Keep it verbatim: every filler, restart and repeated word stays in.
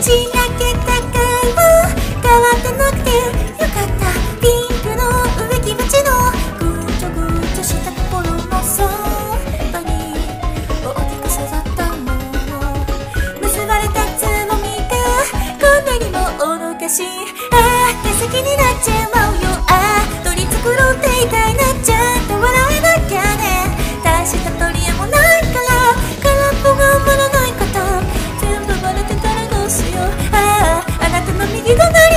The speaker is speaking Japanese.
しらけた会話変わってなくてよかった。ピンクの植木鉢のぐちょぐちょした心のそばに大きく育ったもの、結ばれたつぼみがこんなにも愚かしい。ああ手先になっちまうよ。ああ取り繕っていたいな。ちゃんと笑えなきゃね。大した取り柄もないから空っぽが埋まらないこと全部バレてたらどうしよう。あああなたの右隣